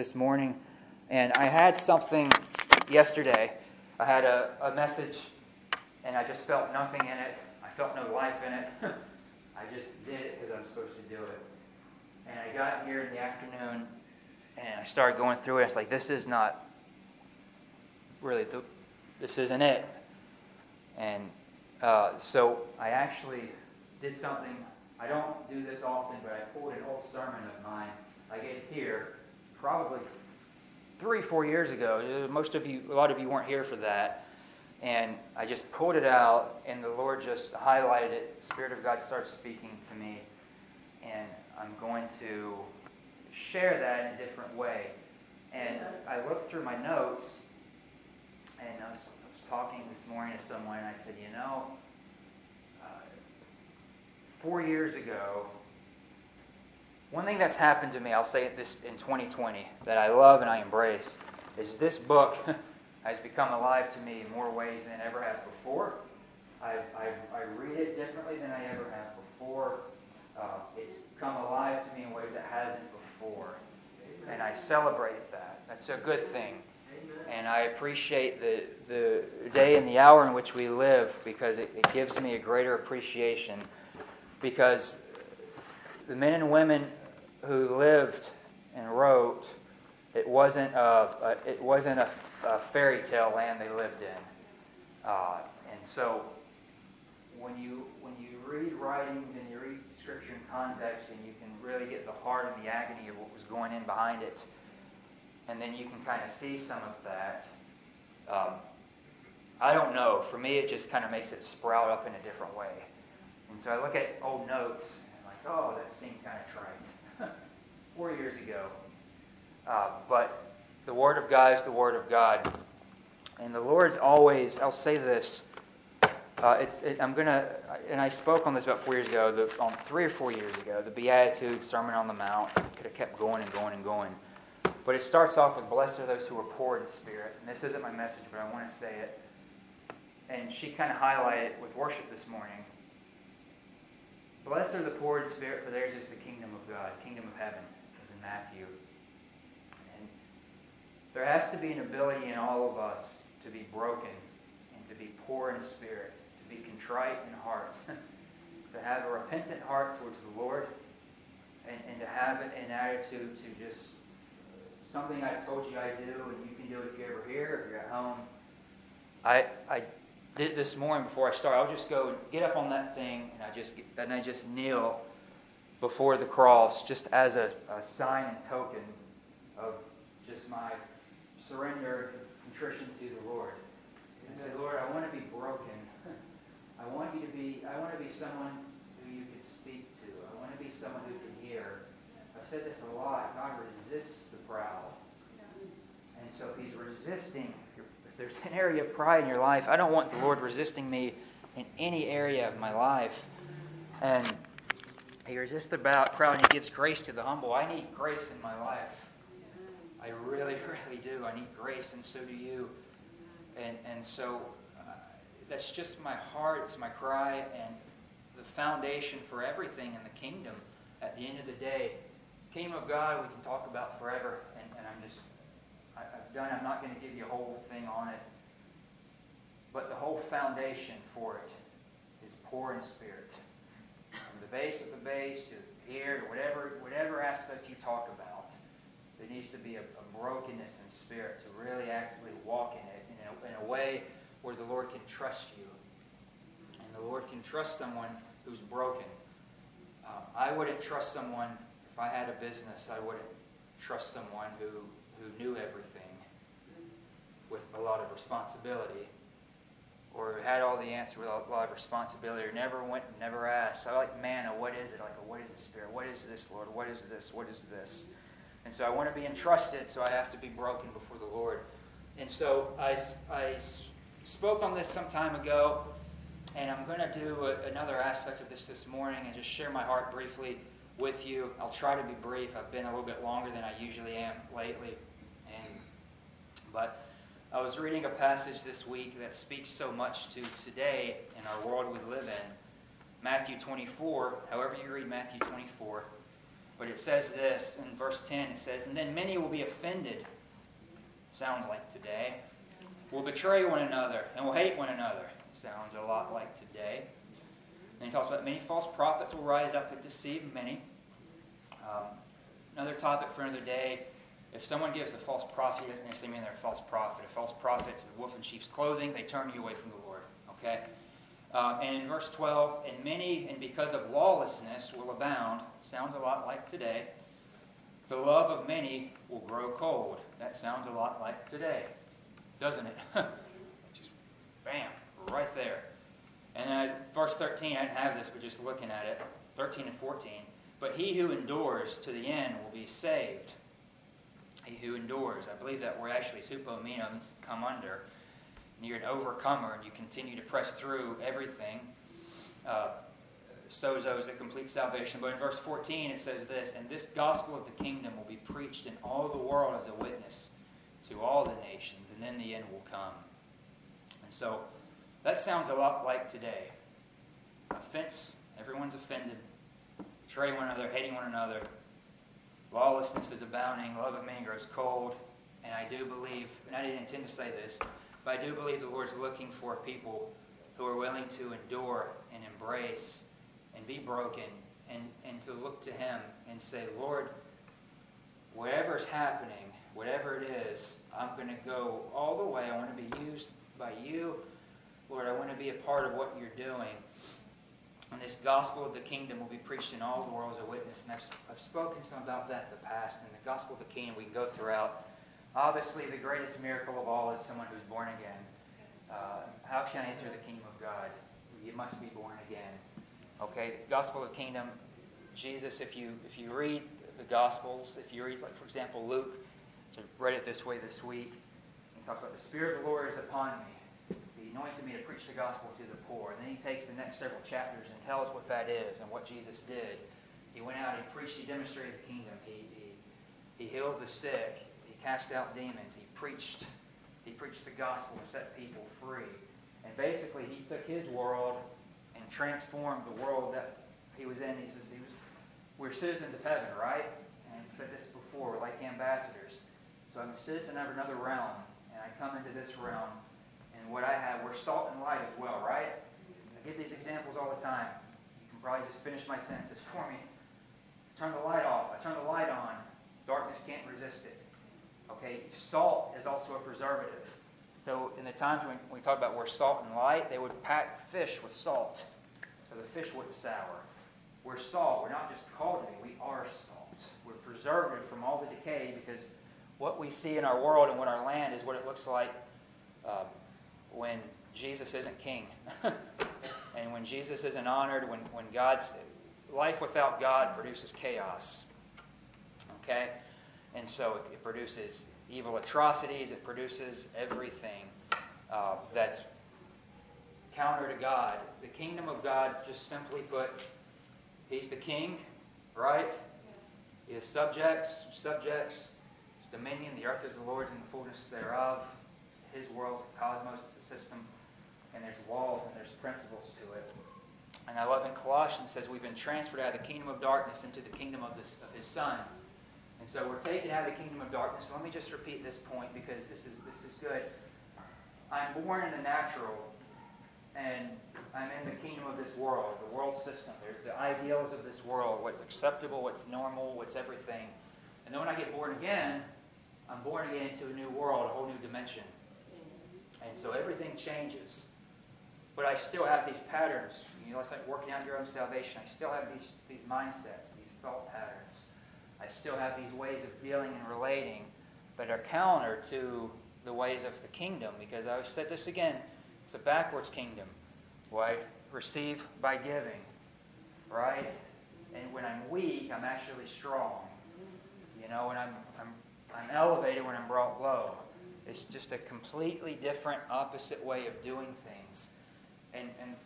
this morning. And I had something yesterday. I had a message, and I just felt nothing in it. I felt no life in it. I just did it because I'm supposed to do it. And I got here in the afternoon, and I started going through it. It's like, this is not really, this isn't it. And so I actually did something. I don't do this often, but I pulled an old sermon of mine I gave here probably 3-4 years ago. A lot of you weren't here for that. And I just pulled it out, and the Lord just highlighted it. The Spirit of God started speaking to me. And I'm going to share that in a different way. And I looked through my notes, and I was talking this morning to someone, and I said, 4 years ago, one thing that's happened to me, I'll say this in 2020, that I love and I embrace, is this book has become alive to me in more ways than it ever has before. I read it differently than I ever have before. It's come alive to me in ways it hasn't before. And I celebrate that. That's a good thing. And I appreciate the day and the hour in which we live, because it gives me a greater appreciation. Because the men and women who lived and wrote, it wasn't a fairy tale land they lived in. And so when you read writings and you read Scripture in context, and you can really get the heart and the agony of what was going in behind it, and then you can kind of see some of that. I don't know. For me, it just kind of makes it sprout up in a different way. And so I look at old notes, and I'm like, oh, that seemed kind of trite 4 years ago. But the Word of God is the Word of God. And the Lord's always, I'll say this, and I spoke on this about 4 years ago, 3 or 4 years ago, the Beatitudes, Sermon on the Mount. I could have kept going and going and going. But it starts off with, blessed are those who are poor in spirit. And this isn't my message, but I want to say it. And she kind of highlighted it with worship this morning. Blessed are the poor in spirit, for theirs is the kingdom of God, kingdom of heaven, as in Matthew. And there has to be an ability in all of us to be broken and to be poor in spirit, to be contrite in heart, to have a repentant heart towards the Lord, and to have an attitude to just something I've told you I do, and you can do it if you're ever here or if you're at home. I did this morning before I start. I'll just go get up on that thing, and I just kneel before the cross, just as a sign and token of just my surrender and contrition to the Lord. And say, Lord, I want to be broken. I want to be someone who you can speak to. I want to be someone who can hear. I've said this a lot. God resists the proud. And so if He's resisting, if there's an area of pride in your life, I don't want the Lord resisting me in any area of my life. And He resists the proud, and He gives grace to the humble. I need grace in my life. I really, really do. I need grace, and so do you. And so that's just my heart. It's my cry, and the foundation for everything in the kingdom. At the end of the day, kingdom of God we can talk about forever, and I'm not going to give you a whole thing on it, but the whole foundation for it is poor in spirit. From the base of the base to here, to whatever aspect you talk about, there needs to be a brokenness in spirit to really actively walk in it in a way where the Lord can trust you. And the Lord can trust someone who's broken. I wouldn't trust someone, if I had a business, I wouldn't trust someone who knew everything with a lot of responsibility, or had all the answers with a lot of responsibility, or never went and never asked. I like manna. What is it? What is the Spirit? What is this, Lord? What is this? What is this? And so I want to be entrusted, so I have to be broken before the Lord. And so I spoke on this some time ago, and I'm going to do another aspect of this morning and just share my heart briefly with you. I'll try to be brief. I've been a little bit longer than I usually am lately. But I was reading a passage this week that speaks so much to today in our world we live in. Matthew 24, however you read Matthew 24. But it says this in verse 10, it says, "And then many will be offended," sounds like today, "will betray one another and will hate one another," sounds a lot like today. And he talks about many false prophets will rise up and deceive many. Another topic for another day, if someone gives a false prophecy, it doesn't necessarily mean they're a false prophet. A false prophet's in wolf in sheep's clothing, they turn you away from the Lord. Okay? And in verse 12, and because of lawlessness will abound, sounds a lot like today. The love of many will grow cold. That sounds a lot like today, doesn't it? Just bam, right there. And then verse 13, I didn't have this, but just looking at it, 13 and 14. "But he who endures to the end will be saved." He who endures. I believe that word actually is hupomeno, means come under. And you're an overcomer, and you continue to press through everything. Sozo is a complete salvation. But in verse 14 it says this, "And this gospel of the kingdom will be preached in all the world as a witness to all the nations, and then the end will come." And so that sounds a lot like today. Offense, everyone's offended. Betraying one another, hating one another. Lawlessness is abounding. Love of many grows cold. And I do believe, and I didn't intend to say this, but I do believe the Lord's looking for people who are willing to endure and embrace and be broken and to look to Him and say, "Lord, whatever's happening, whatever it is, I'm going to go all the way. I want to be used by you. Lord, I want to be a part of what you're doing. And this gospel of the kingdom will be preached in all the world as a witness." And I've spoken some about that in the past. And the gospel of the kingdom we can go throughout. Obviously, the greatest miracle of all is someone who's born again. How can I enter the kingdom of God? You must be born again. Okay, the gospel of the kingdom. Jesus, if you read the Gospels, if you read, like for example, Luke, I read it this way this week. He talks about the Spirit of the Lord is upon me. He anointed me to preach the gospel to the poor. And then he takes the next several chapters and tells what that is and what Jesus did. He went out, he preached, he demonstrated the kingdom. He healed the sick. He cast out demons. He preached the gospel and set people free. And basically he took his world and transformed the world that he was in. He says we're citizens of heaven, right? And I've said this before, we're like ambassadors. So I'm a citizen of another realm, and I come into this realm. And what I have, we're salt and light as well, right? I give these examples all the time. You can probably just finish my sentences for me. Turn the light off. I turn the light on. Darkness can't resist it. Okay? Salt is also a preservative. So in the times when we talk about we're salt and light, they would pack fish with salt so the fish wouldn't sour. We're salt. We're not just called to be. We are salt. We're preservative from all the decay, because what we see in our world and what our land is what it looks like when Jesus isn't king. And when Jesus isn't honored, when God's life without God produces chaos. Okay? And so it produces evil atrocities. It produces everything that's counter to God. The kingdom of God, just simply put, He's the king, right? Yes. He has subjects, His dominion. The earth is the Lord's and the fullness thereof. His world, the cosmos, it's a system. And there's laws and there's principles to it. And I love in Colossians, it says we've been transferred out of the kingdom of darkness into the kingdom of His Son. And so we're taken out of the kingdom of darkness. So let me just repeat this point, because this is good. I'm born in the natural, and I'm in the kingdom of this world, the world system. There's the ideals of this world, what's acceptable, what's normal, what's everything. And then when I get born again, I'm born again into a new world, a whole new dimension. And so everything changes. But I still have these patterns. You know, it's like working out your own salvation. I still have these mindsets, these thought patterns. I still have these ways of dealing and relating that are counter to the ways of the kingdom. Because I've said this again, it's a backwards kingdom. Right? Receive by giving. Right? And when I'm weak, I'm actually strong. You know, when I'm elevated when I'm brought low. It's just a completely different, opposite way of doing things. And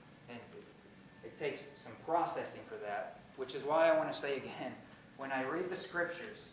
it takes some processing for that, which is why I want to say again, when I read the Scriptures,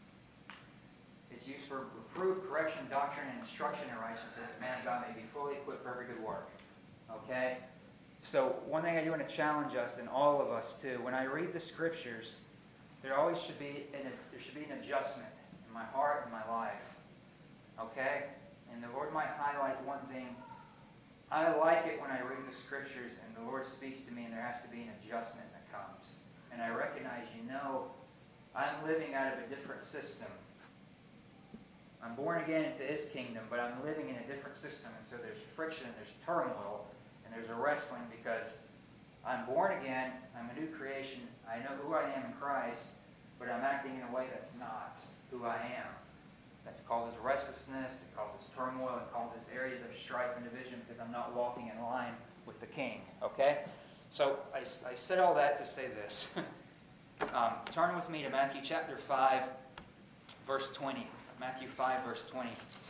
it's used for reproof, correction, doctrine, and instruction in righteousness, that the man of God may be fully equipped for every good work. Okay? So one thing I do want to challenge us, and all of us too, when I read the Scriptures, There always should be an adjustment in my heart and my life. Okay? And the Lord might highlight one thing. I like it when I read the Scriptures and the Lord speaks to me and there has to be an adjustment that comes. And I recognize, I'm living out of a different system. I'm born again into His kingdom, but I'm living in a different system. And so there's friction, there's turmoil, and there's a wrestling because I'm born again, I'm a new creation, I know who I am in Christ, but I'm acting in a way that's not who I am. That causes restlessness, it causes turmoil, it causes areas of strife and division because I'm not walking in line with the King. Okay? So I said all that to say this. Turn with me to Matthew chapter 5, verse 20. Matthew 5, verse 20.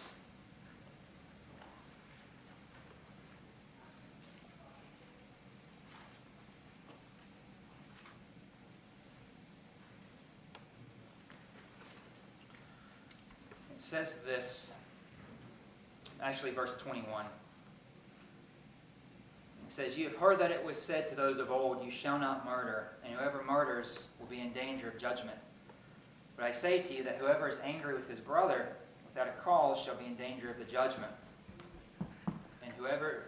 It says this, actually verse 21. It says, "You have heard that it was said to those of old, 'You shall not murder, and whoever murders will be in danger of judgment.' But I say to you that whoever is angry with his brother without a cause shall be in danger of the judgment. And whoever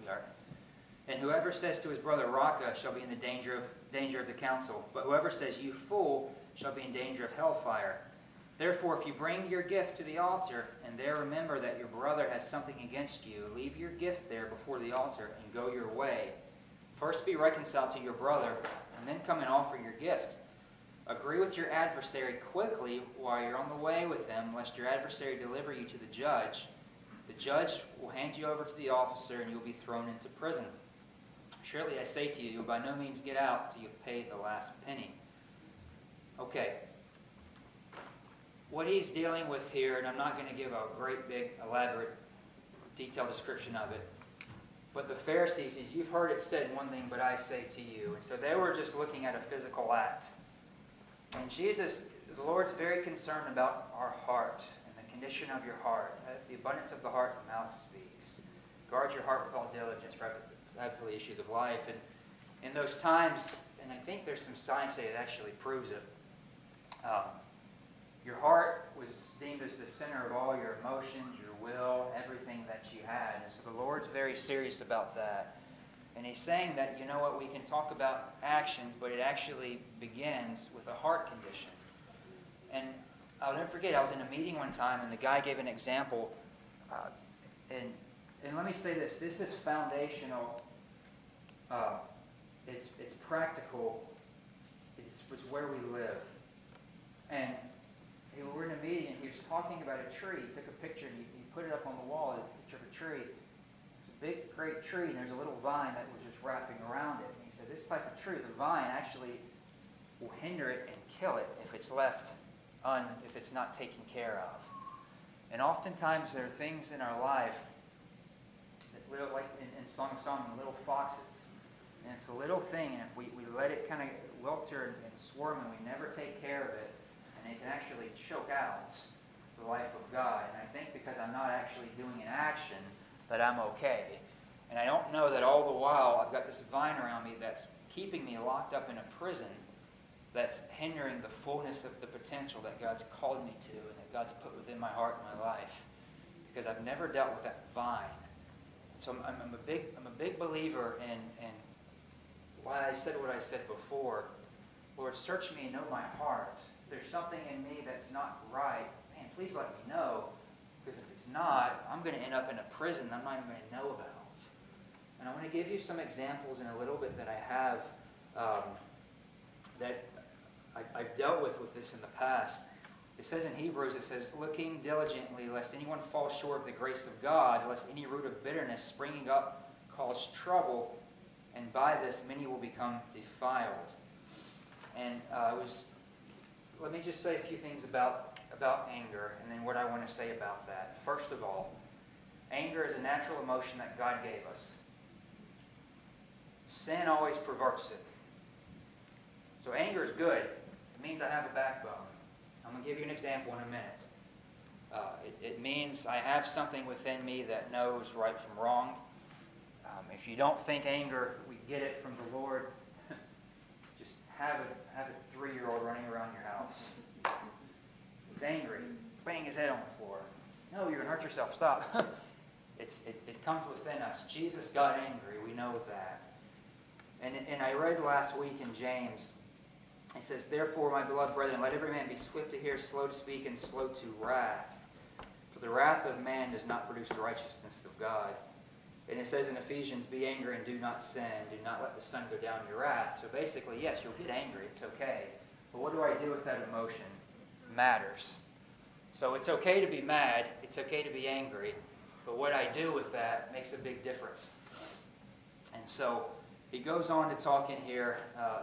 says to his brother, 'Raca,' shall be in the danger of the council. But whoever says, 'You fool,' shall be in danger of hellfire. Therefore, if you bring your gift to the altar, and there remember that your brother has something against you, leave your gift there before the altar and go your way. First be reconciled to your brother, and then come and offer your gift. Agree with your adversary quickly while you're on the way with him, lest your adversary deliver you to the judge. The judge will hand you over to the officer, and you'll be thrown into prison. Surely I say to you, you'll by no means get out till you've paid the last penny." Okay. What he's dealing with here, and I'm not going to give a great big elaborate detailed description of it, but the Pharisees, you've heard it said one thing, but I say to you. And so they were just looking at a physical act. And Jesus, the Lord's very concerned about our heart and the condition of your heart. The abundance of the heart, the mouth speaks. Guard your heart with all diligence, right? For the issues of life. And in those times, and I think there's some science that actually proves it, your heart was deemed as the center of all your emotions, your will, everything that you had. And so the Lord's very serious about that. And He's saying that, we can talk about actions, but it actually begins with a heart condition. And I'll never forget, I was in a meeting one time, and the guy gave an example. And let me say this. This is foundational. It's practical. It's where we live. And we were in a meeting, and he was talking about a tree. He took a picture, and he put it up on the wall, a picture of a tree. It's a big, great tree, and there's a little vine that was just wrapping around it. And he said, this type of tree, the vine actually will hinder it and kill it if it's if it's not taken care of. And oftentimes there are things in our life, that like in Song of Solomon, little foxes. And it's a little thing, and if we let it kind of welter and swarm, and we never take care of it, and it can actually choke out the life of God. And I think because I'm not actually doing an action, that I'm okay. And I don't know that all the while I've got this vine around me that's keeping me locked up in a prison that's hindering the fullness of the potential that God's called me to and that God's put within my heart and my life. Because I've never dealt with that vine. So I'm a big believer in why I said what I said before. Lord, search me and know my heart. If there's something in me that's not right, man, please let me know. Because if it's not, I'm going to end up in a prison I'm not even going to know about. And I want to give you some examples in a little bit that I have that I've dealt with this in the past. It says in Hebrews, it says, looking diligently lest anyone fall short of the grace of God, lest any root of bitterness springing up cause trouble, and by this many will become defiled. And let me just say a few things about anger, and then what I want to say about that. First of all, anger is a natural emotion that God gave us. Sin always perverts it. So anger is good. It means I have a backbone. I'm going to give you an example in a minute. It means I have something within me that knows right from wrong. If you don't think anger, we get it from the Lord, just have a 3-year-old running around your house. He's angry, bang his head on the floor. No, you're going to hurt yourself. Stop. It comes within us. Jesus got angry. We know that. And I read last week in James, it says, "Therefore, my beloved brethren, let every man be swift to hear, slow to speak, and slow to wrath. For the wrath of man does not produce the righteousness of God." And it says in Ephesians, "Be angry and do not sin. Do not let the sun go down your wrath." So basically, yes, you'll get angry. It's okay. But what do I do with that emotion? Matters. So it's okay to be mad. It's okay to be angry. But what I do with that makes a big difference. And so he goes on to talk in here.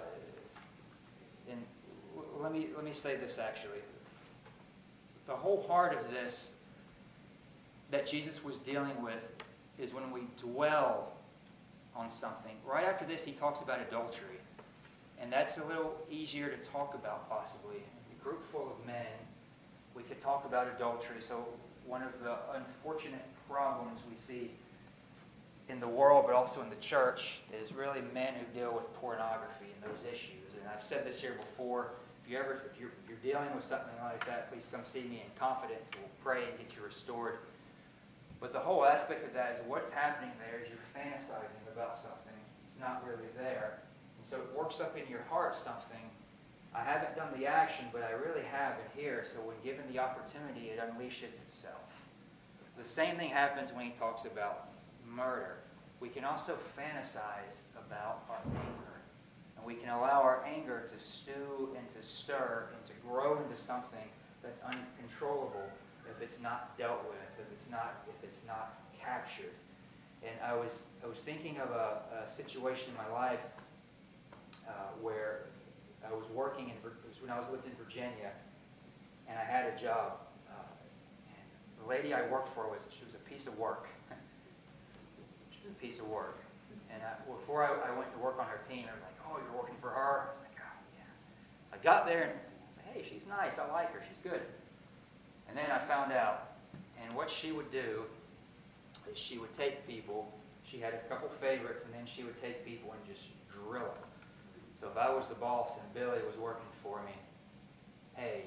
And let me say this actually. The whole heart of this that Jesus was dealing with is when we dwell on something. Right after this, he talks about adultery. And that's a little easier to talk about, possibly. In a group full of men, we could talk about adultery. So one of the unfortunate problems we see in the world, but also in the church, is really men who deal with pornography and those issues. And I've said this here before. If you're dealing with something like that, please come see me in confidence. We'll pray and get you restored. But the whole aspect of that is what's happening there is you're fantasizing about something. It's not really there. And so it works up in your heart something. I haven't done the action, but I really have in here. So when given the opportunity, it unleashes itself. The same thing happens when he talks about murder. We can also fantasize about our anger. And we can allow our anger to stew and to stir and to grow into something that's uncontrollable if it's not dealt with, if it's not captured. And I was thinking of a situation in my life where I was working when I was living in Virginia, and I had a job. And the lady I worked for she was a piece of work. She was a piece of work. And before I went to work on her team, they were like, "Oh, you're working for her?" I was like, "Oh, yeah." So I got there and I said, "Hey, she's nice. I like her. She's good." And then I found out, and what she would do is she would take people. She had a couple favorites, and then she would take people and just drill them. So if I was the boss and Billy was working for me, "Hey,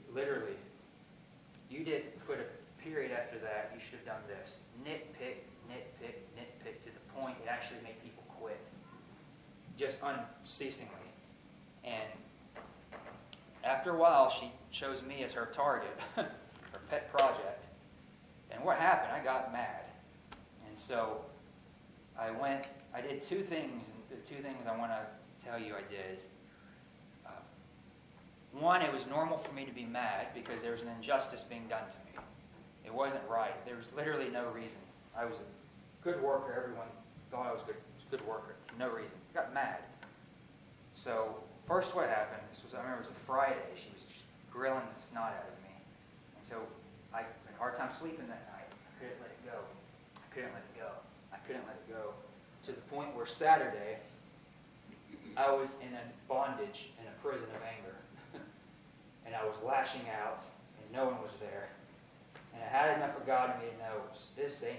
you didn't put a period after that. You should have done this." Nitpick to the point it actually made people quit. Just unceasingly. And after a while, she chose me as her target, her pet project. And what happened? I got mad. And so I did two things. And the two things I want to tell you I did. One, it was normal for me to be mad because there was an injustice being done to me. It wasn't right. There was literally no reason. I was a good worker. Everyone thought I was a good worker. No reason. I got mad. So first what happened, I remember it was a Friday. She was just grilling the snot out of me. And so I had a hard time sleeping that night. I couldn't let it go. To the point where Saturday, I was in a bondage in a prison of anger. And I was lashing out, and no one was there. And I had enough of God in me to know, this ain't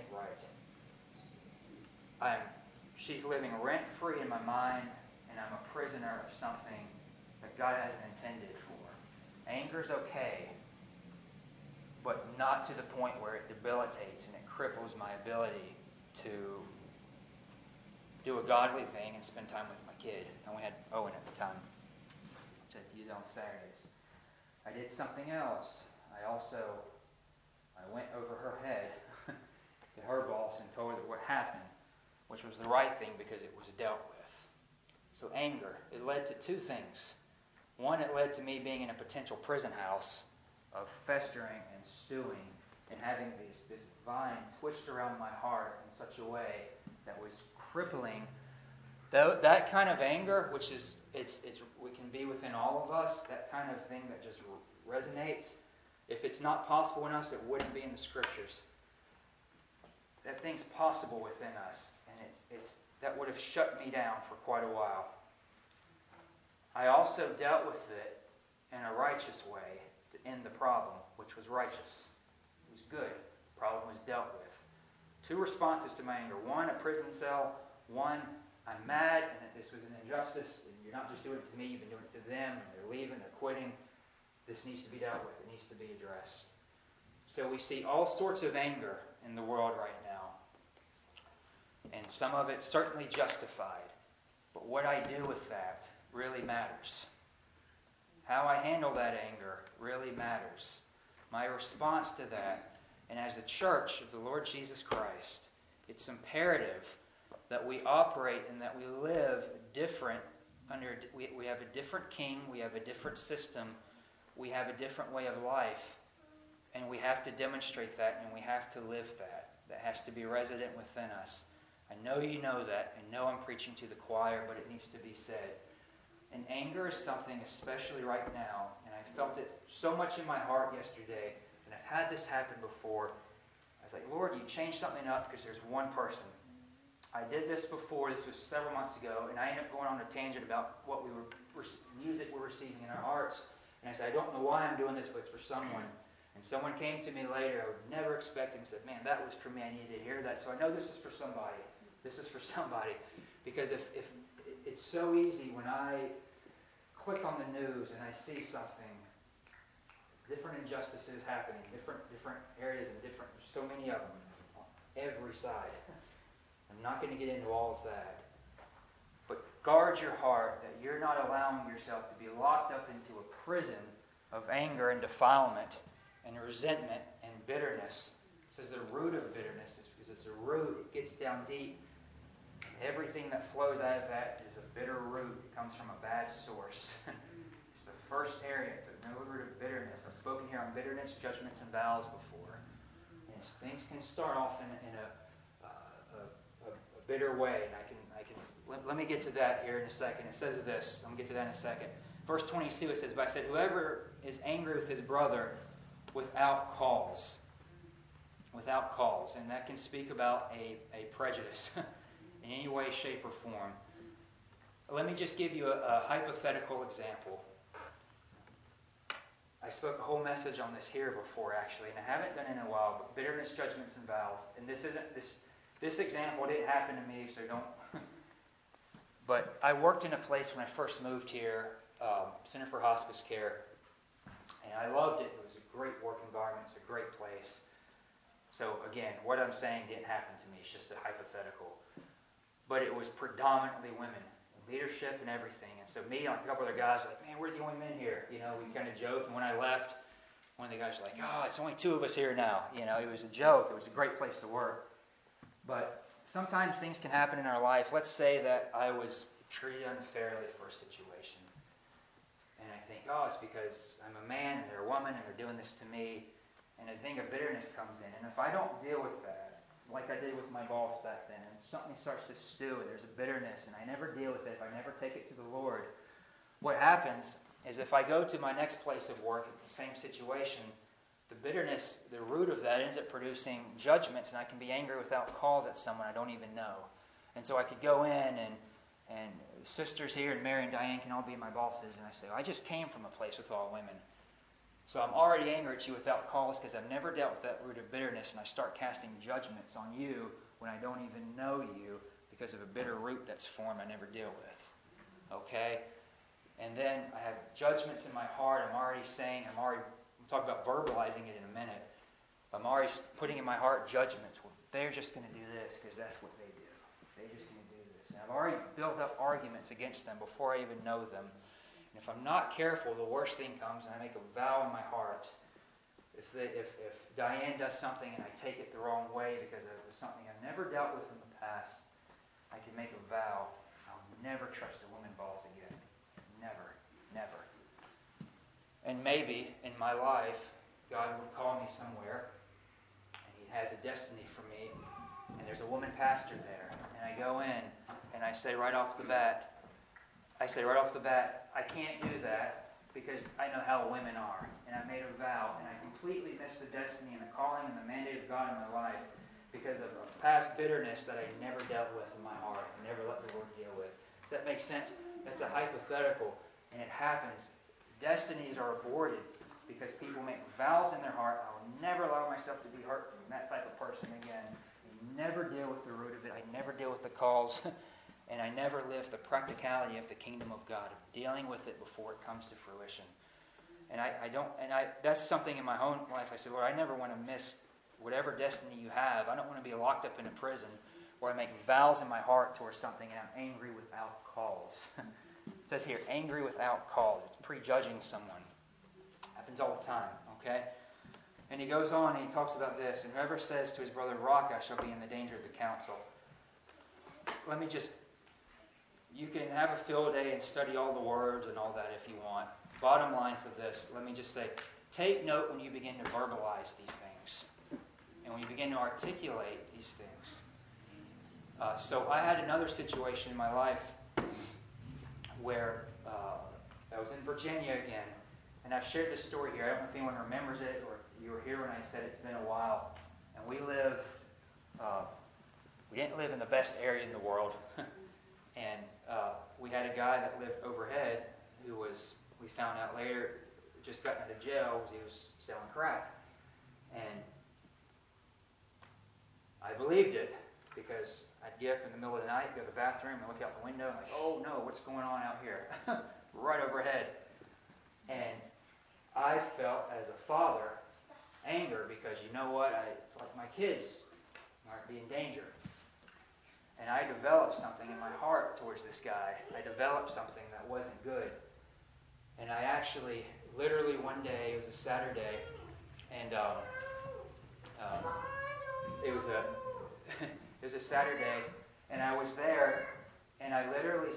right. She's living rent-free in my mind, and I'm a prisoner of something that God hasn't intended for. Anger's okay, but not to the point where it debilitates and it cripples my ability to do a godly thing and spend time with my kid. And we had Owen at the time, which I did on Saturdays. I did something else. I went over her head to her boss and told her what happened, which was the right thing because it was dealt with. So anger, it led to two things. One, it led to me being in a potential prison house of festering and stewing and having this vine twitched around my heart in such a way that was crippling. That kind of anger, which is we can be within all of us, that kind of thing that just resonates. If it's not possible in us, it wouldn't be in the Scriptures. That thing's possible within us, and that would have shut me down for quite a while. I also dealt with it in a righteous way to end the problem, which was righteous. It was good. The problem was dealt with. Two responses to my anger. One, a prison cell. One, I'm mad and that this was an injustice, and you're not just doing it to me, you've been doing it to them, and they're leaving, they're quitting. This needs to be dealt with. It needs to be addressed. So we see all sorts of anger in the world right now. And some of it's certainly justified. But what I do with that really matters. How I handle that anger really matters. My response to that, and as the church of the Lord Jesus Christ, it's imperative that we operate and that we live different we have a different king, we have a different system, we have a different way of life, and we have to demonstrate that and we have to live that. That has to be resident within us. I know you know that. I know I'm preaching to the choir, but it needs to be said. And anger is something, especially right now, and I felt it so much in my heart yesterday, and I've had this happen before. I was like, Lord, you changed something up because there's one person. I did this before, this was several months ago, and I ended up going on a tangent about what music we're receiving in our hearts. And I said, I don't know why I'm doing this, but it's for someone. And someone came to me later, I would never expect, and said, man, that was for me, I needed to hear that. So I know this is for somebody. This is for somebody. Because if it's so easy when I click on the news and I see something, different injustices happening, different areas and there's so many of them on every side. I'm not going to get into all of that. But guard your heart that you're not allowing yourself to be locked up into a prison of anger and defilement and resentment and bitterness. It says the root of bitterness is because it's a root. It gets down deep. Everything that flows out of that is a bitter root. It comes from a bad source. It's the first area. It's a root of bitterness. I've spoken here on bitterness, judgments, and vows before. And things can start off in a bitter way. And let me get to that here in a second. It says this. I'm going to get to that in a second. Verse 22, it says, but I said, whoever is angry with his brother without cause. Without cause. And that can speak about a prejudice in any way, shape, or form. Let me just give you a hypothetical example. I spoke a whole message on this here before, actually, and I haven't done it in a while, but bitterness, judgments, and vows. And this example didn't happen to me, so don't... But I worked in a place when I first moved here, Center for Hospice Care, and I loved it. It was a great work environment. It's a great place. So again, what I'm saying didn't happen to me. It's just a hypothetical. But it was predominantly women, leadership and everything. And so me and a couple other guys were like, man, we're the only men here. You know, we kind of joked. And when I left, one of the guys was like, oh, it's only two of us here now. You know, it was a joke. It was a great place to work. But sometimes things can happen in our life. Let's say that I was treated unfairly for a situation. And I think, oh, it's because I'm a man and they're a woman and they're doing this to me. And a thing of bitterness comes in. And if I don't deal with that, like I did with my boss back then, and something starts to stew, and there's a bitterness, and I never deal with it, if I never take it to the Lord, what happens is if I go to my next place of work at the same situation, the bitterness, the root of that ends up producing judgments, and I can be angry without cause at someone I don't even know. And so I could go in, and sisters here, and Mary and Diane can all be my bosses, and I say, well, I just came from a place with all women. So I'm already angry at you without cause because I've never dealt with that root of bitterness, and I start casting judgments on you when I don't even know you because of a bitter root that's formed I never deal with. Okay? And then I have judgments in my heart. I'm talk about verbalizing it in a minute. I'm already putting in my heart judgments. Well, they're just going to do this because that's what they do. They're just going to do this. And I've already built up arguments against them before I even know them. And if I'm not careful, the worst thing comes, and I make a vow in my heart. If Diane does something and I take it the wrong way because of something I've never dealt with in the past, I can make a vow. I'll never trust a woman boss again. Never. Never. And maybe in my life, God would call me somewhere, and He has a destiny for me, and there's a woman pastor there. And I go in, and I say right off the bat, I can't do that because I know how women are. And I made a vow, and I completely missed the destiny and the calling and the mandate of God in my life because of a past bitterness that I never dealt with in my heart. I never let the Lord deal with. Does that make sense? That's a hypothetical, and it happens. Destinies are aborted because people make vows in their heart. I will never allow myself to be hurt from that type of person again. I never deal with the root of it. I never deal with the cause. and I never lived the practicality of the kingdom of God, of dealing with it before it comes to fruition. And that's something in my own life. I said, Lord, I never want to miss whatever destiny you have. I don't want to be locked up in a prison where I make vows in my heart towards something and I'm angry without cause. It says here, angry without cause. It's prejudging someone. Happens all the time, okay? And he goes on and he talks about this. And whoever says to his brother, Rock, I shall be in the danger of the council. You can have a field day and study all the words and all that if you want. Bottom line for this, let me just say, take note when you begin to verbalize these things. And when you begin to articulate these things. So I had another situation in my life where I was in Virginia again. And I've shared this story here. I don't know if anyone remembers it or if you were here when I said it's been a while. And we didn't live in the best area in the world. And we had a guy that lived overhead who we found out later, just got into jail because he was selling crack. And I believed it because I'd get up in the middle of the night, go to the bathroom, and look out the window, and like, oh no, what's going on out here? Right overhead. And I felt as a father anger because you know what? I felt like my kids might be in danger. And I developed something in my heart towards this guy. I developed something that wasn't good. And I actually, literally one day, it was a Saturday, and it was a Saturday, and I was there, and I literally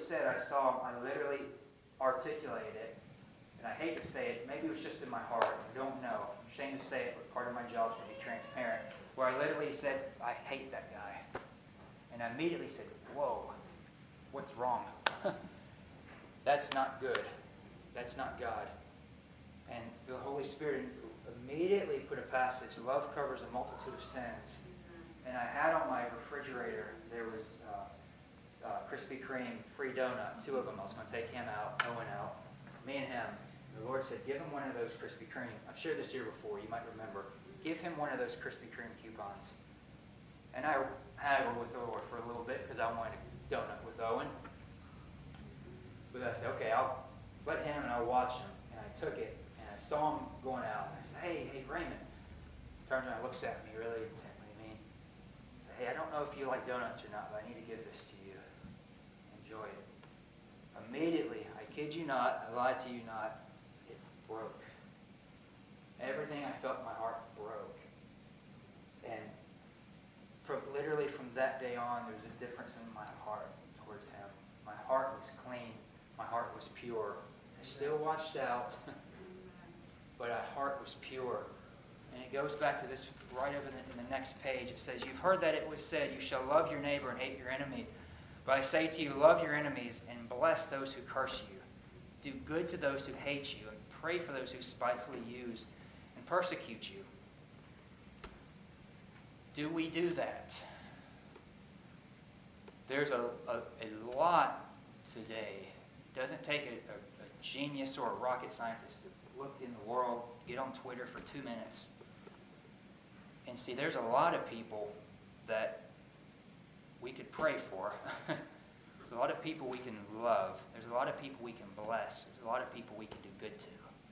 articulated it, and I hate to say it, maybe it was just in my heart, I don't know. I'm ashamed to say it, but part of my job is to be transparent, where I literally said, I hate that guy. And I immediately said, whoa, what's wrong? That's not good. That's not God. And the Holy Spirit immediately put a passage, love covers a multitude of sins. And I had on my refrigerator, there was Krispy Kreme free donut, 2 of them. I was going to take him out, Owen out, me and him. The Lord said, give him one of those Krispy Kreme. I've shared this here before, you might remember. Give him one of those Krispy Kreme coupons. And I haggled with the Lord for a little bit because I wanted a donut with Owen. But I said, okay, I'll let him and I'll watch him. And I took it and I saw him going out. And I said, hey, Raymond. Turns around and looks at me really intently. I said, hey, I don't know if you like donuts or not, but I need to give this to you. Enjoy it. Immediately, I kid you not, I lied to you not, it broke. Everything I felt in my heart broke. And literally from that day on, there was a difference in my heart towards him. My heart was clean. My heart was pure. I still watched out, but my heart was pure. And it goes back to this right over in the next page. It says, you've heard that it was said, you shall love your neighbor and hate your enemy. But I say to you, love your enemies and bless those who curse you. Do good to those who hate you and pray for those who spitefully use and persecute you. Do we do that? There's a lot today. It doesn't take a genius or a rocket scientist to look in the world, get on Twitter for 2 minutes, and see there's a lot of people that we could pray for. There's a lot of people we can love. There's a lot of people we can bless. There's a lot of people we can do good to.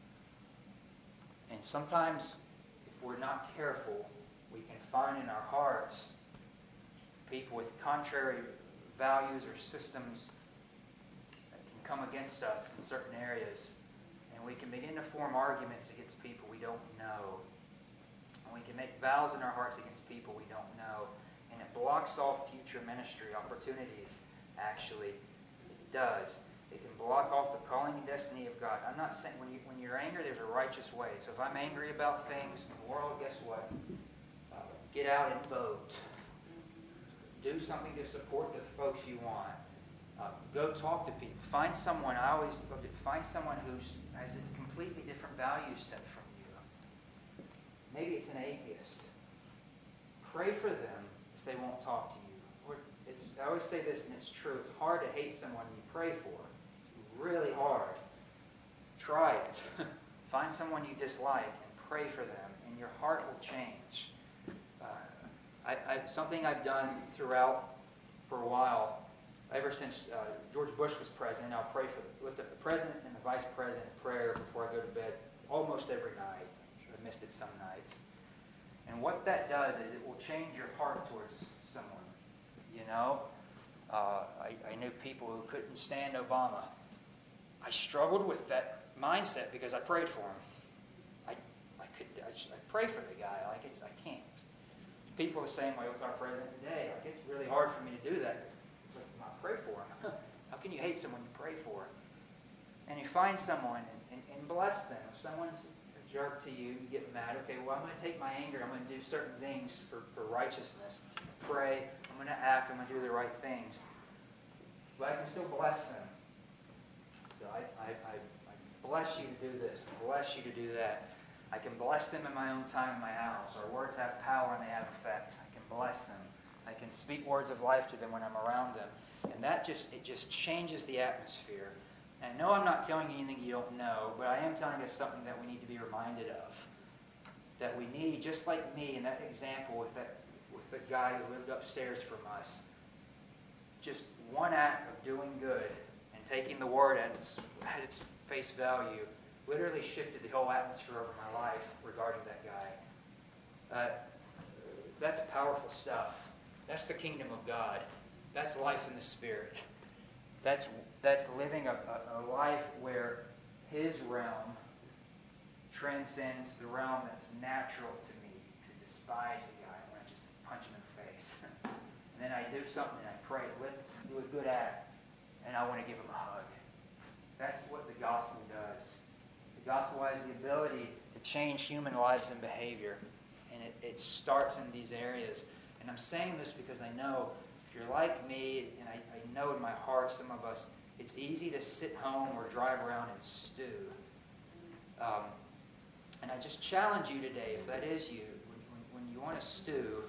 And sometimes, if we're not careful, we can find in our hearts people with contrary values or systems that can come against us in certain areas. And we can begin to form arguments against people we don't know. And we can make vows in our hearts against people we don't know. And it blocks off future ministry opportunities, actually. It does. It can block off the calling and destiny of God. I'm not saying when you're angry, there's a righteous way. So if I'm angry about things in the world, guess what? Get out and vote. Do something to support the folks you want. Go talk to people. Find someone. I always look at find someone who has a completely different value set from you. Maybe it's an atheist. Pray for them if they won't talk to you. I always say this, and it's true. It's hard to hate someone you pray for. It's really hard. Try it. Find someone you dislike and pray for them, and your heart will change. Something I've done throughout for a while ever since George Bush was president, I'll lift up the president and the vice president in prayer before I go to bed almost every night. I missed it some nights. And what that does is it will change your heart towards someone. You know, I knew people who couldn't stand Obama. I struggled with that mindset because I prayed for him. I pray for the guy. I can't. People the same way with our president today. It's really hard for me to do that. I pray for him. How can you hate someone you pray for? And you find someone and bless them. If someone's a jerk to you, you get mad. Okay, well, I'm going to take my anger. I'm going to do certain things for righteousness. Pray. I'm going to act. I'm going to do the right things. But I can still bless them. So I bless you to do this. Bless you to do that. I can bless them in my own time in my house. Our words have power and they have effect. I can bless them. I can speak words of life to them when I'm around them. And that just changes the atmosphere. And I know I'm not telling you anything you don't know, but I am telling us something that we need to be reminded of. That we need, just like me in that example with the guy who lived upstairs from us, just one act of doing good and taking the word at its face value literally shifted the whole atmosphere over my life regarding that guy. That's powerful stuff. That's the kingdom of God. That's life in the Spirit. That's living a life where His realm transcends the realm that's natural to me, to despise a guy when I just punch him in the face. And then I do something and I pray, do a good act, and I want to give him a hug. That's what the gospel does. The gospel has the ability to change human lives and behavior. And it starts in these areas. And I'm saying this because I know if you're like me, and I know in my heart some of us, it's easy to sit home or drive around and stew. And I just challenge you today, if that is you, when you want to stew,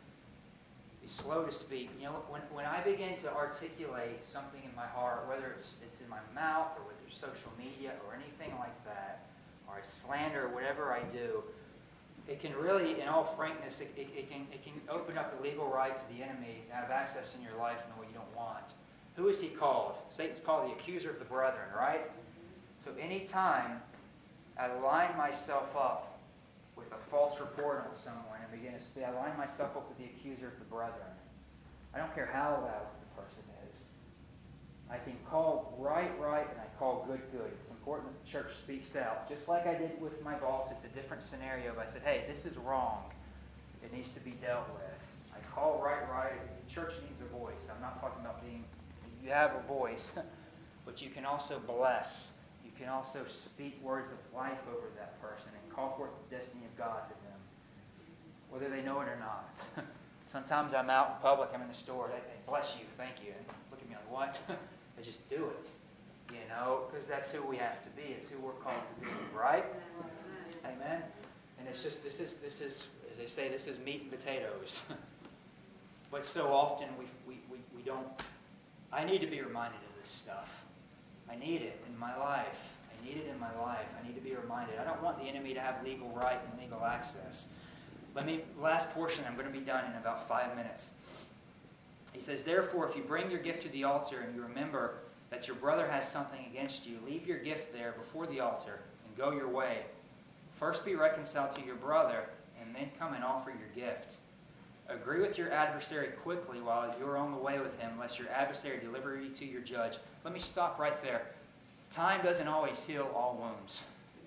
be slow to speak. You know, when I begin to articulate something in my heart, whether it's in my mouth or with social media or anything like that, or I slander or whatever I do, it can really, in all frankness, it can open up a legal right to the enemy to have access in your life in a way you don't want. Who is he called? Satan's called the accuser of the brethren, right? So anytime I line myself up with a false report on someone and begin to speak, I line myself up with the accuser of the brethren. I don't care how lousy the person is. I can call right, and I call good. It's important that the church speaks out. Just like I did with my boss, it's a different scenario. But I said, hey, this is wrong. It needs to be dealt with. I call right. The church needs a voice. I'm not talking about you have a voice, but you can also bless. You can also speak words of life over that person and call forth the destiny of God to them, whether they know it or not. Sometimes I'm out in public, I'm in the store, hey, bless you, thank you. And look at me like, what? I just do it, because that's who we have to be. It's who we're called to be, right? Amen? And it's just, this is, as they say, this is meat and potatoes. But so often we don't, I need to be reminded of this stuff. I need it in my life. I need to be reminded. I don't want the enemy to have legal right and legal access. Last portion, I'm going to be done in about 5 minutes. He says, therefore, if you bring your gift to the altar and you remember that your brother has something against you, leave your gift there before the altar and go your way. First be reconciled to your brother and then come and offer your gift. Agree with your adversary quickly while you're on the way with him, lest your adversary deliver you to your judge. Let me stop right there. Time doesn't always heal all wounds.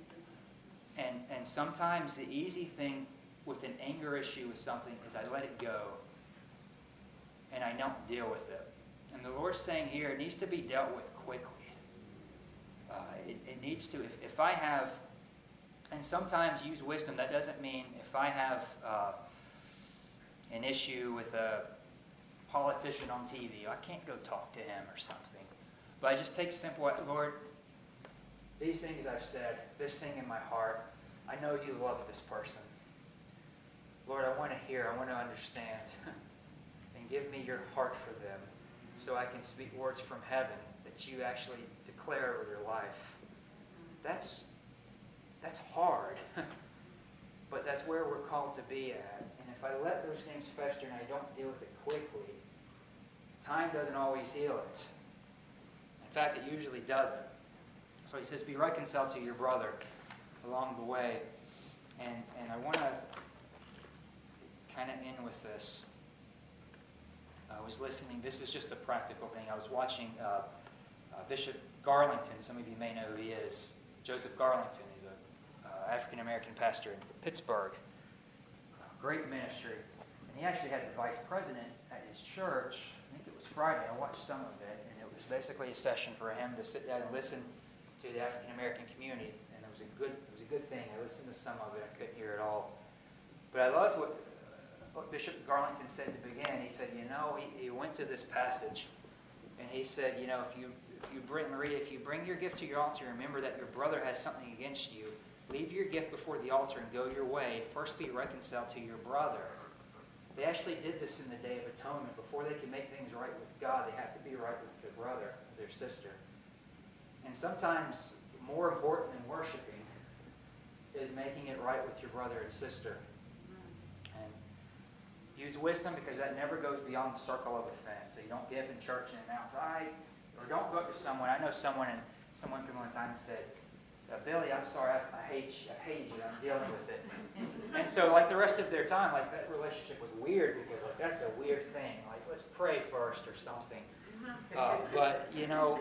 And sometimes the easy thing with an anger issue with something is I let it go and I don't deal with it. And the Lord's saying here, it needs to be dealt with quickly. It needs to, if I have, and sometimes use wisdom, that doesn't mean if I have an issue with a politician on TV, I can't go talk to him or something. But I just take simple, Lord, these things I've said, this thing in my heart, I know you love this person. Lord, I want to hear, I want to understand. And give me your heart for them so I can speak words from heaven that you actually declare over their life. That's hard. But that's where we're called to be at. And if I let those things fester and I don't deal with it quickly, time doesn't always heal it. In fact, it usually doesn't. So he says, be reconciled to your brother along the way. And I want to kind of end with this. I was listening. This is just a practical thing. I was watching Bishop Garlington. Some of you may know who he is. Joseph Garlington. He's an African-American pastor in Pittsburgh. Great ministry. And he actually had the vice president at his church. I think it was Friday. I watched some of it. And it was basically a session for him to sit down and listen to the African-American community. And it was a good thing. I listened to some of it. I couldn't hear it all. But I loved what Bishop Garlington said to begin. He said, he went to this passage, and he said, if you bring your gift to your altar, remember that your brother has something against you. Leave your gift before the altar and go your way. First be reconciled to your brother. They actually did this in the Day of Atonement. Before they can make things right with God, they have to be right with their brother, their sister. And sometimes more important than worshiping is making it right with your brother and sister. And use wisdom, because that never goes beyond the circle of offense. So you don't get up in church and announce, or don't go up to someone. I know someone came one time and said, Billy, I'm sorry, I hate you, I'm dealing with it. And so like the rest of their time, like that relationship was weird, because like that's a weird thing. Like, let's pray first or something. But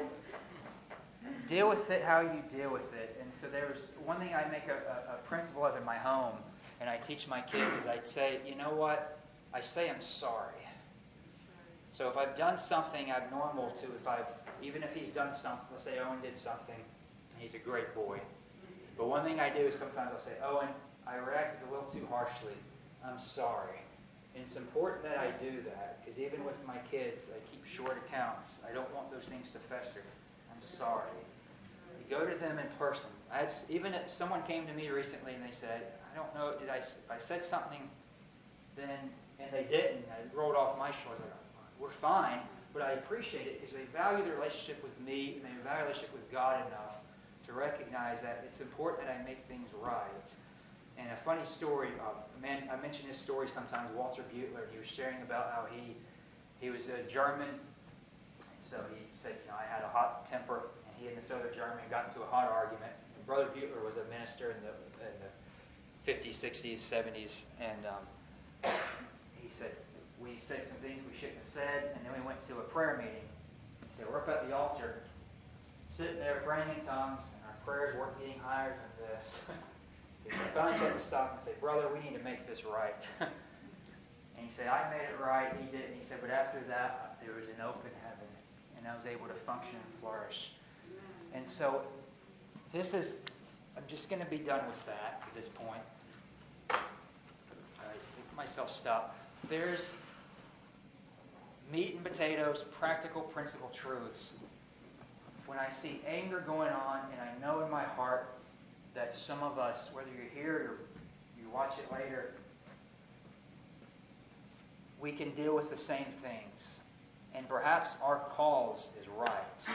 deal with it how you deal with it. And so there's one thing I make a principle of in my home, and I teach my kids, is I'd say, you know what? I say I'm sorry. So if I've done something abnormal to, even if he's done something, let's say Owen did something, and he's a great boy. But one thing I do is sometimes I'll say, Owen, I reacted a little too harshly. I'm sorry. And it's important that I do that, because even with my kids, I keep short accounts. I don't want those things to fester. I'm sorry. You go to them in person. Even if someone came to me recently and they said, I don't know, if I said something and they didn't, I rolled off my shoulders. Like, we're fine, but I appreciate it because they value the relationship with me and they value the relationship with God enough to recognize that it's important that I make things right. And a funny story, I mention this story sometimes, Walter Butler, he was sharing about how he was a German, so he said, I had a hot temper, and he and this other German got into a hot argument. And Brother Butler was a minister in the 50s, 60s, 70s, and he said, we said some things we shouldn't have said, and then we went to a prayer meeting. He said, we're up at the altar, sitting there praying in tongues, and our prayers weren't getting higher than this. He finally had to stop and say, brother, we need to make this right. And he said, I made it right, he didn't. He said, but after that, there was an open heaven, and I was able to function and flourish. And so, I'm just going to be done with that at this point. I make myself stop. There's meat and potatoes, practical principle truths. When I see anger going on, and I know in my heart that some of us, whether you're here or you watch it later, we can deal with the same things. And perhaps our cause is right.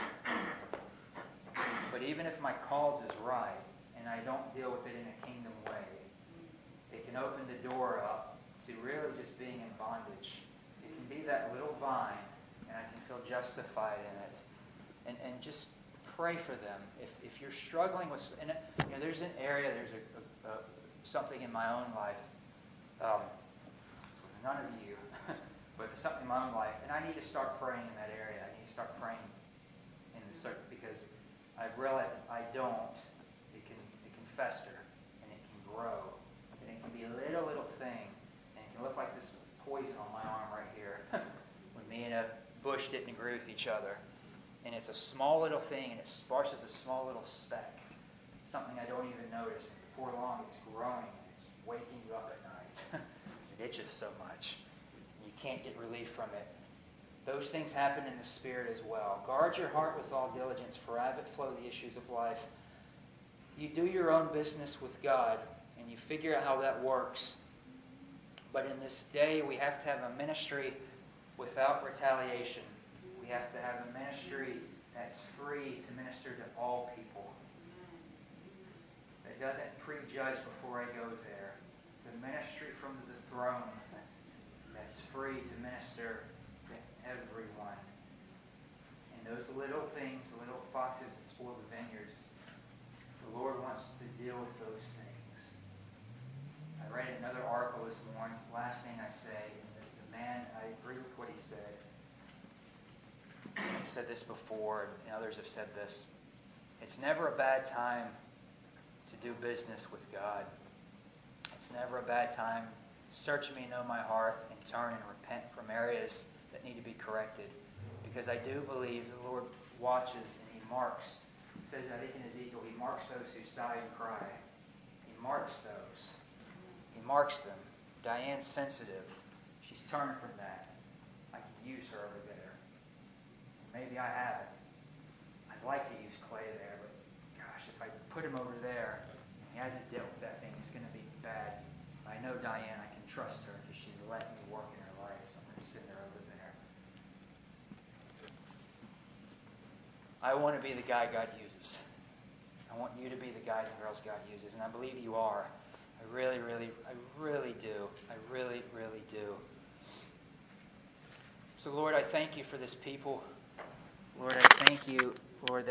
But even if my cause is right, and I don't deal with it in a kingdom way, it can open the door up to really just being in bondage. It can be that little vine, and I can feel justified in it. And just pray for them. If you're struggling with, and there's an area, there's something in my own life, none of you, but something in my own life, and I need to start praying in that area. I need to start praying in the circle, because I've realized if I don't, it can fester, and it can grow, and it can be a little thing, and it can look like this poison on my arm right here, when me and a bush didn't agree with each other. And it's a small little thing, and it sparks as a small little speck, something I don't even notice. And before long, it's growing, and it's waking you up at night. It itches so much. You can't get relief from it. Those things happen in the Spirit as well. Guard your heart with all diligence, for out of it flow the issues of life. You do your own business with God, and you figure out how that works. But in this day, we have to have a ministry without retaliation. We have to have a ministry that's free to minister to all people. That doesn't prejudge before I go there. It's a ministry from the throne that's free to minister to everyone. said this before, and others have said this. It's never a bad time to do business with God. It's never a bad time. Search me, know my heart, and turn and repent from areas that need to be corrected. Because I do believe the Lord watches and He marks. It says, I think in Ezekiel, He marks those who sigh and cry. He marks those. He marks them. Diane's sensitive. She's turned from that. I can use her over there. Maybe I haven't. I'd like to use Clay there, but gosh, if I put him over there and he hasn't dealt with that thing, it's going to be bad. I know Diane, I can trust her because she's let me work in her life. So I'm going to send her over there. I want to be the guy God uses. I want you to be the guys and girls God uses, and I believe you are. I really do. I really do. So, Lord, I thank you for this people. Lord, I thank you, Lord, that